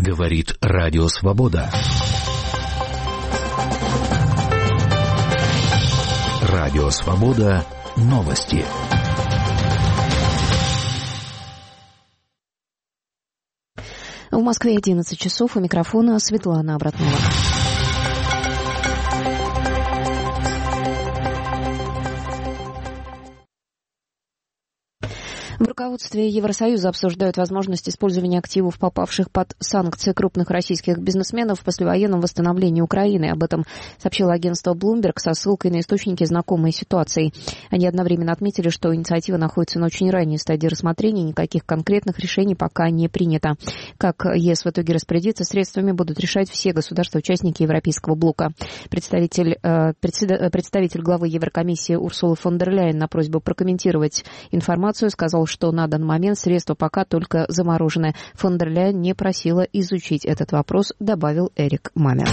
Говорит Радио Свобода. Радио Свобода. Новости. В Москве 11 часов. У микрофона Светлана Обратнова. В руководстве Евросоюза обсуждают возможность использования активов, попавших под санкции крупных российских бизнесменов в послевоенном восстановлении Украины. Об этом сообщило агентство Bloomberg со ссылкой на источники, знакомые ситуацией. Они одновременно отметили, что инициатива находится на очень ранней стадии рассмотрения, никаких конкретных решений пока не принято. Как ЕС в итоге распорядится средствами, будут решать все государства-участники Европейского блока. Представитель главы Еврокомиссии Урсулы фон дер Ляйен на просьбу прокомментировать информацию сказал, что на данный момент средства пока только заморожены. Фон дер Ляйен не просила изучить этот вопрос, добавил Эрик Мамер.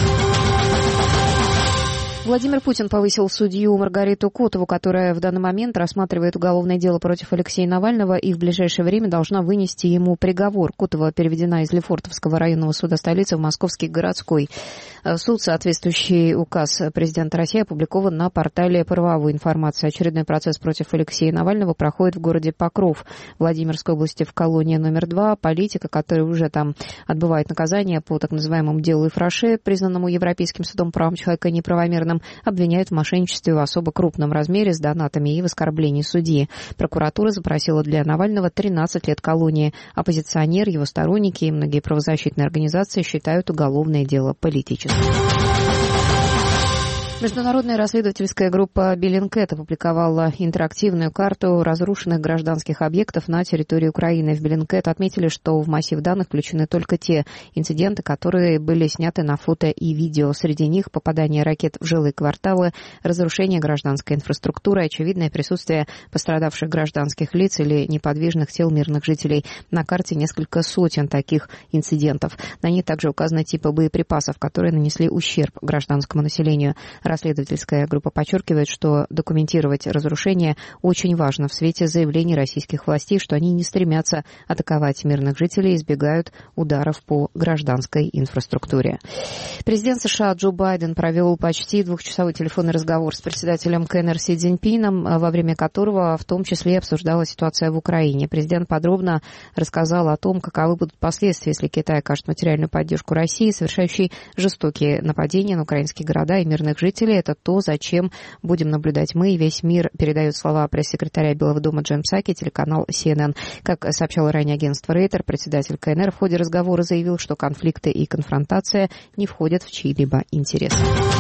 Владимир Путин повысил судью Маргариту Котову, которая в данный момент рассматривает уголовное дело против Алексея Навального и в ближайшее время должна вынести ему приговор. Котова переведена из Лефортовского районного суда столицы в Московский городской суд. Соответствующий указ президента России опубликован на портале «Правовой информации». Очередной процесс против Алексея Навального проходит в городе Покров Владимирской области в колонии номер 2. Политика, который уже там отбывает наказание по так называемому делу Ифраше, признанному Европейским судом правам человека неправомерным, обвиняют в мошенничестве в особо крупном размере с донатами и в оскорблении судьи. Прокуратура запросила для Навального 13 лет колонии. Оппозиционер, его сторонники и многие правозащитные организации считают уголовное дело политическим. Международная расследовательская группа Bellingcat опубликовала интерактивную карту разрушенных гражданских объектов на территории Украины. В Bellingcat отметили, что в массив данных включены только те инциденты, которые были сняты на фото и видео. Среди них попадание ракет в жилые кварталы, разрушение гражданской инфраструктуры, очевидное присутствие пострадавших гражданских лиц или неподвижных тел мирных жителей. На карте несколько сотен таких инцидентов. На ней также указаны типы боеприпасов, которые нанесли ущерб гражданскому населению. Расследовательская группа подчеркивает, что документировать разрушения очень важно в свете заявлений российских властей, что они не стремятся атаковать мирных жителей и избегают ударов по гражданской инфраструктуре. Президент США Джо Байден провел почти двухчасовой телефонный разговор с председателем КНР Си Цзиньпином, во время которого в том числе обсуждалась ситуация в Украине. Президент подробно рассказал о том, каковы будут последствия, если Китай окажет материальную поддержку России, совершающей жестокие нападения на украинские города и мирных жителей. Это то, зачем будем наблюдать мы и весь мир, передают слова пресс-секретаря Белого дома Джем Псаки, телеканал CNN. Как сообщало ранее агентство Рейтер, председатель КНР в ходе разговора заявил, что конфликты и конфронтация не входят в чьи-либо интересы.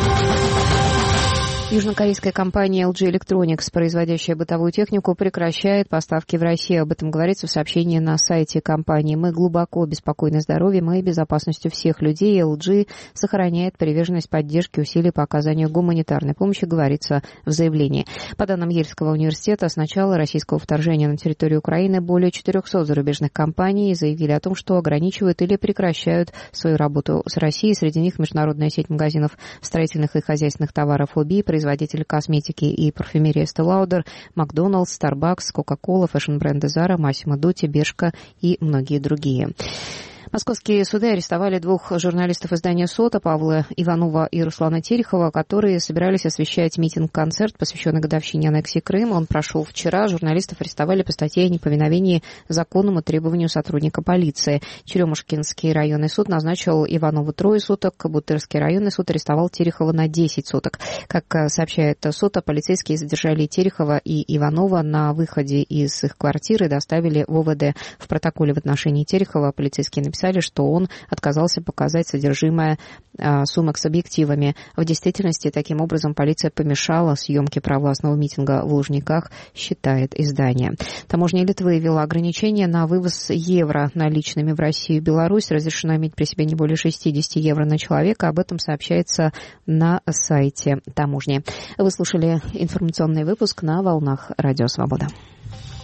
Южнокорейская компания LG Electronics, производящая бытовую технику, прекращает поставки в Россию. Об этом говорится в сообщении на сайте компании. Мы глубоко обеспокоены здоровьем и безопасностью всех людей. LG сохраняет приверженность поддержке усилий по оказанию гуманитарной помощи, говорится в заявлении. По данным Ельского университета, с начала российского вторжения на территорию Украины более 400 зарубежных компаний заявили о том, что ограничивают или прекращают свою работу с Россией. Среди них международная сеть магазинов строительных и хозяйственных товаров ОБИ, производитель косметики и парфюмерии Estée Lauder, Макдоналдс, Starbucks, Coca-Cola, фэшн-бренды Zara, Massimo Dutti, Bershka и многие другие. Московские суды арестовали двух журналистов издания «Сота», Павла Иванова и Руслана Терехова, которые собирались освещать митинг-концерт, посвященный годовщине аннексии Крыма. Он прошел вчера. Журналистов арестовали по статье о неповиновении законному требованию сотрудника полиции. Черемушкинский районный суд назначил Иванову 3 суток, Бутырский районный суд арестовал Терехова на 10 суток. Как сообщает «Сота», полицейские задержали Терехова и Иванова на выходе из их квартиры и доставили в ОВД. В протоколе в отношении Терехова полицейские написали, что он отказался показать содержимое сумок с объективами. В действительности, таким образом, полиция помешала съемке провластного митинга в Лужниках, считает издание. Таможня Литвы ввела ограничения на вывоз евро наличными в Россию и Беларусь. Разрешено иметь при себе не более 60 евро на человека. Об этом сообщается на сайте таможни. Вы слушали информационный выпуск на волнах Радио Свобода.